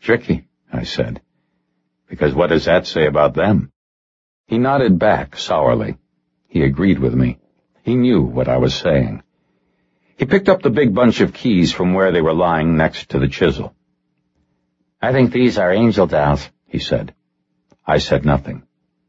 Tricky, I said, because what does that say about them? He nodded back sourly. He agreed with me. He knew what I was saying. He picked up the big bunch of keys from where they were lying next to the chisel. I think these are angel dolls, he said. I said nothing.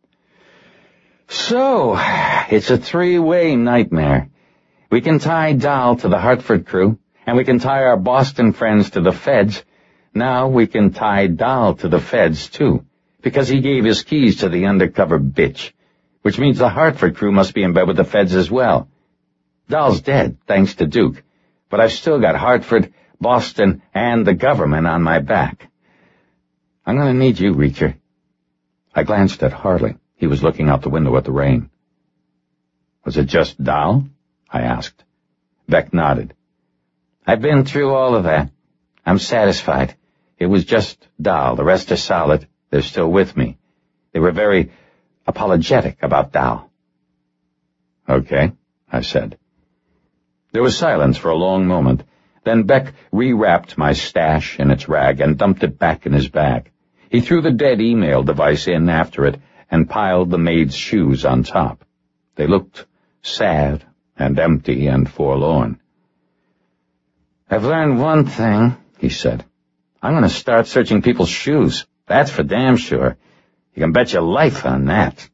So, it's a three-way nightmare. We can tie Dahl to the Hartford crew, and we can tie our Boston friends to the feds. Now we can tie Dahl to the feds, too, because he gave his keys to the undercover bitch, which means the Hartford crew must be in bed with the feds as well. Dahl's dead, thanks to Duke, but I've still got Hartford, Boston, and the government on my back. I'm going to need you, Reacher. I glanced at Harley. He was looking out the window at the rain. Was it just Dahl? I asked. Beck nodded. I've been through all of that. I'm satisfied. It was just Dahl. The rest are solid. They're still with me. They were very apologetic about Dahl. Okay, I said. There was silence for a long moment. Then Beck rewrapped my stash in its rag and dumped it back in his bag. He threw the dead email device in after it and piled the maid's shoes on top. They looked sad and empty and forlorn. I've learned one thing, he said. I'm going to start searching people's shoes. That's for damn sure. You can bet your life on that.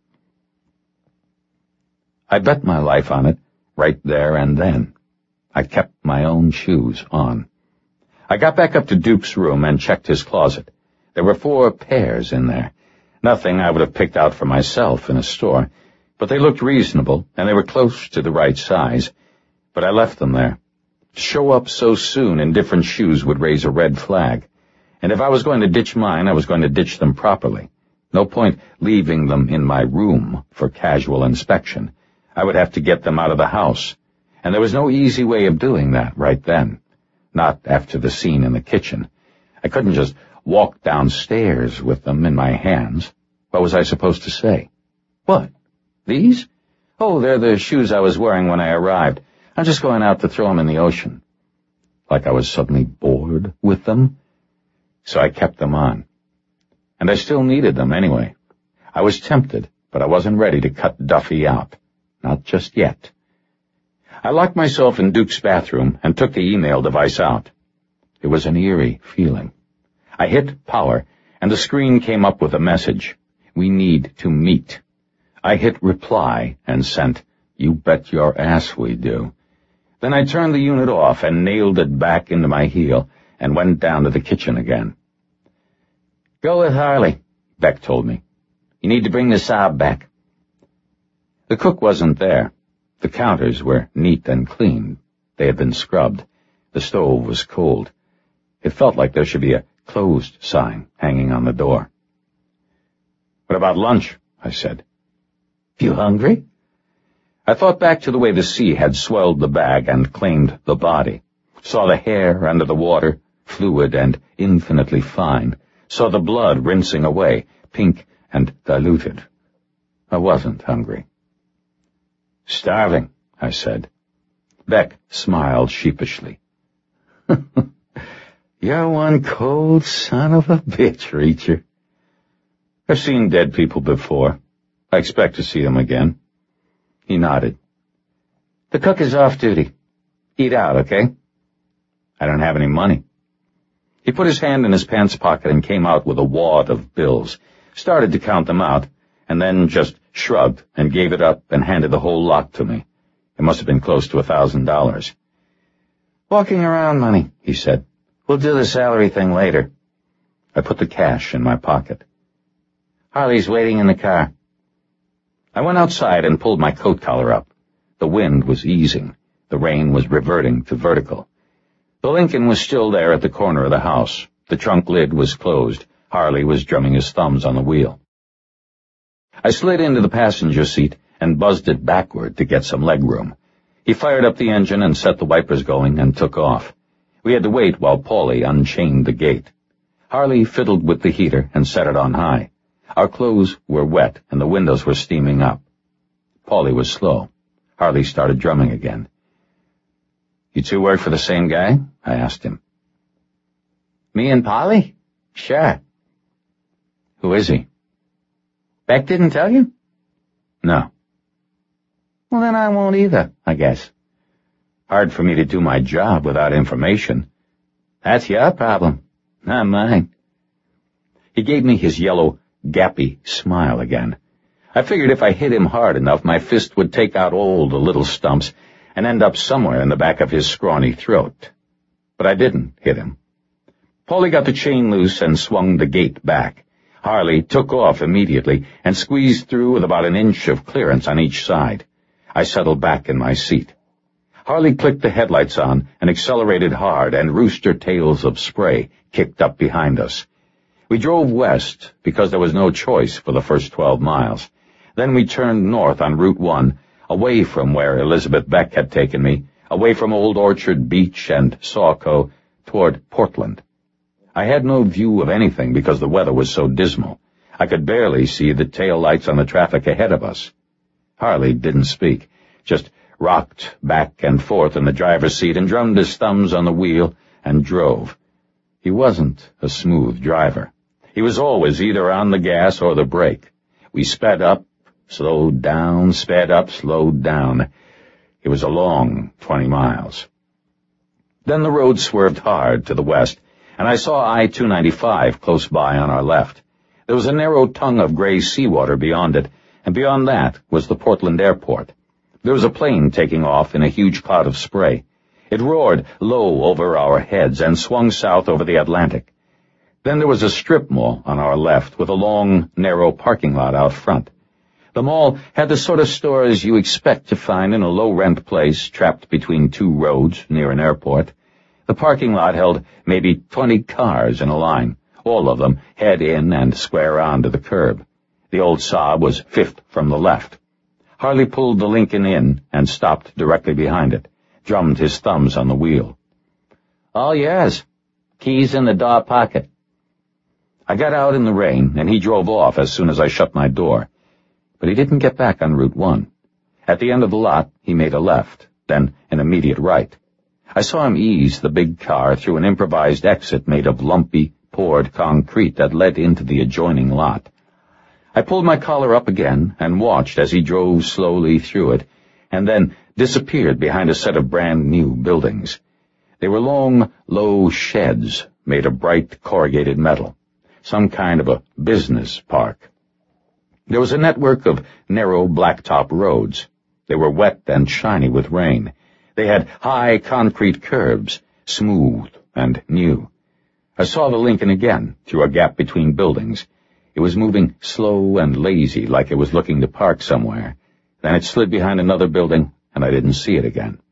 I bet my life on it right there and then. I kept my own shoes on. I got back up to Duke's room and checked his closet. There were 4 pairs in there. Nothing I would have picked out for myself in a store, but they looked reasonable, and they were close to the right size. But I left them there. To show up so soon in different shoes would raise a red flag, and if I was going to ditch mine, I was going to ditch them properly. No point leaving them in my room for casual inspection. I would have to get them out of the house, and there was no easy way of doing that right then. Not after the scene in the kitchen. I couldn't just walk downstairs with them in my hands. What was I supposed to say? What? These? Oh, they're the shoes I was wearing when I arrived. I'm just going out to throw them in the ocean. Like I was suddenly bored with them? So I kept them on. And I still needed them anyway. I was tempted, but I wasn't ready to cut Duffy out. Not just yet. I locked myself in Duke's bathroom and took the email device out. It was an eerie feeling. I hit power, and the screen came up with a message. We need to meet. I hit reply and sent, You bet your ass we do. Then I turned the unit off and nailed it back into my heel and went down to the kitchen again. Go with Harley, Beck told me. You need to bring the Saab back. The cook wasn't there. The counters were neat and clean. They had been scrubbed. The stove was cold. It felt like there should be a closed sign hanging on the door. What about lunch? I said. You hungry? I thought back to the way the sea had swelled the bag and claimed the body. Saw the hair under the water, fluid and infinitely fine. Saw the blood rinsing away, pink and diluted. I wasn't hungry. Starving, I said. Beck smiled sheepishly. You're one cold son of a bitch, Reacher. I've seen dead people before. I expect to see them again. He nodded. The cook is off duty. Eat out, okay? I don't have any money. He put his hand in his pants pocket and came out with a wad of bills, started to count them out, and then just shrugged and gave it up and handed the whole lot to me. It must have been close to $1,000. Walking around money, he said. We'll do the salary thing later. I put the cash in my pocket. Harley's waiting in the car. I went outside and pulled my coat collar up. The wind was easing. The rain was reverting to vertical. The Lincoln was still there at the corner of the house. The trunk lid was closed. Harley was drumming his thumbs on the wheel. I slid into the passenger seat and buzzed it backward to get some leg room. He fired up the engine and set the wipers going and took off. We had to wait while Paulie unchained the gate. Harley fiddled with the heater and set it on high. Our clothes were wet and the windows were steaming up. Paulie was slow. Harley started drumming again. You two work for the same guy? I asked him. Me and Polly? Sure. Who is he? Beck didn't tell you? No. Well, then I won't either, I guess. Hard for me to do my job without information. That's your problem, not mine. He gave me his yellow, gappy smile again. I figured if I hit him hard enough, my fist would take out all the little stumps and end up somewhere in the back of his scrawny throat. But I didn't hit him. Paulie got the chain loose and swung the gate back. Harley took off immediately and squeezed through with about an inch of clearance on each side. I settled back in my seat. Harley clicked the headlights on and accelerated hard, and rooster tails of spray kicked up behind us. We drove west because there was no choice for the first 12 miles. Then we turned north on Route 1, away from where Elizabeth Beck had taken me, away from Old Orchard Beach and Saco, toward Portland. I had no view of anything because the weather was so dismal. I could barely see the tail lights on the traffic ahead of us. Harley didn't speak, just rocked back and forth in the driver's seat and drummed his thumbs on the wheel and drove. He wasn't a smooth driver. He was always either on the gas or the brake. We sped up, slowed down, sped up, slowed down. It was a long 20 miles. Then the road swerved hard to the west, and I saw I-295 close by on our left. There was a narrow tongue of gray seawater beyond it, and beyond that was the Portland airport. There was a plane taking off in a huge cloud of spray. It roared low over our heads and swung south over the Atlantic. Then there was a strip mall on our left with a long, narrow parking lot out front. The mall had the sort of stores you expect to find in a low-rent place trapped between two roads near an airport. The parking lot held maybe 20 cars in a line, all of them head in and square on to the curb. The old Saab was fifth from the left. Harley pulled the Lincoln in and stopped directly behind it, drummed his thumbs on the wheel. All yours. Keys in the door pocket. I got out in the rain, and he drove off as soon as I shut my door. But he didn't get back on Route 1. At the end of the lot, he made a left, then an immediate right. I saw him ease the big car through an improvised exit made of lumpy, poured concrete that led into the adjoining lot. I pulled my collar up again and watched as he drove slowly through it, and then disappeared behind a set of brand-new buildings. They were long, low sheds made of bright corrugated metal, some kind of a business park. There was a network of narrow blacktop roads. They were wet and shiny with rain. They had high concrete curbs, smooth and new. I saw the Lincoln again through a gap between buildings. It was moving slow and lazy like it was looking to park somewhere. Then it slid behind another building, and I didn't see it again.